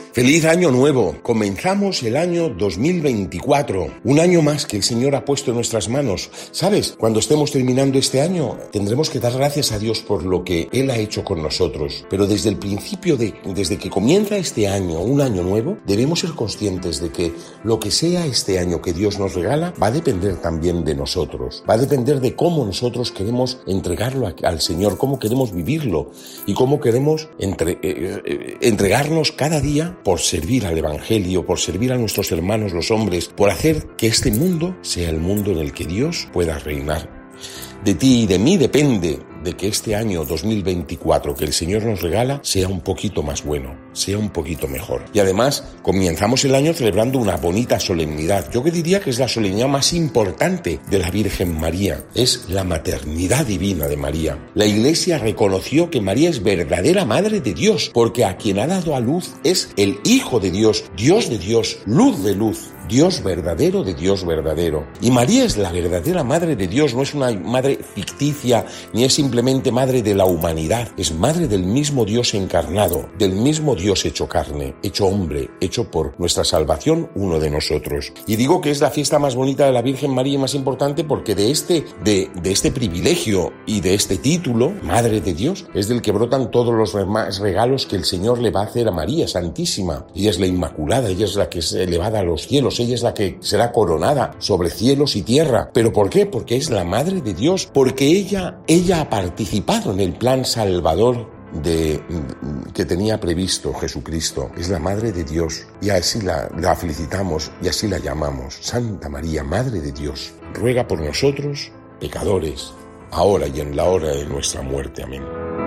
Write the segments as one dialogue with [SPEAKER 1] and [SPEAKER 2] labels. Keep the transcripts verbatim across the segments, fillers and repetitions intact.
[SPEAKER 1] Feliz año nuevo. Comenzamos el año dos mil veinticuatro. Un año más que el Señor ha puesto en nuestras manos. ¿Sabes? Cuando estemos terminando este año, tendremos que dar gracias a Dios por lo que Él ha hecho con nosotros. Pero desde el principio, de, desde que comienza este año, un año nuevo, debemos ser conscientes de que lo que sea este año que Dios nos regala va a depender también de nosotros. Va a depender de cómo nosotros queremos entregarlo a, al Señor, cómo queremos vivirlo y cómo queremos entre, eh, eh, entregarnos cada día por servir al Evangelio, por servir a nuestros hermanos los hombres, por hacer que este mundo sea el mundo en el que Dios pueda reinar. De ti y de mí depende de que este año dos mil veinticuatro que el Señor nos regala sea un poquito más bueno, sea un poquito mejor. Y además comenzamos el año celebrando una bonita solemnidad. Yo que diría que es la solemnidad más importante de la Virgen María. Es la maternidad divina de María. La Iglesia reconoció que María es verdadera Madre de Dios, porque a quien ha dado a luz es el Hijo de Dios, Dios de Dios, luz de luz, Dios verdadero de Dios verdadero. Y María es la verdadera Madre de Dios, no es una madre ficticia, ni es simplemente madre de la humanidad, es madre del mismo Dios encarnado, del mismo Dios hecho carne, hecho hombre, hecho por nuestra salvación, uno de nosotros. Y digo que es la fiesta más bonita de la Virgen María y más importante porque de este, de, de este privilegio y de este título, Madre de Dios, es del que brotan todos los regalos que el Señor le va a hacer a María Santísima. Ella es la Inmaculada, ella es la que es elevada a los cielos, ella es la que será coronada sobre cielos y tierra. ¿Pero por qué? Porque es la Madre de Dios, porque ella, ella ha participado en el plan salvador de, que tenía previsto Jesucristo. Es la Madre de Dios y así la, la felicitamos y así la llamamos. Santa María, Madre de Dios, ruega por nosotros, pecadores, ahora y en la hora de nuestra muerte. Amén.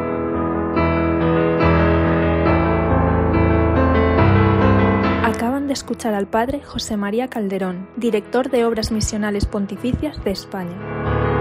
[SPEAKER 2] Acaban de escuchar al Padre José María Calderón, director de Obras Misionales Pontificias de España.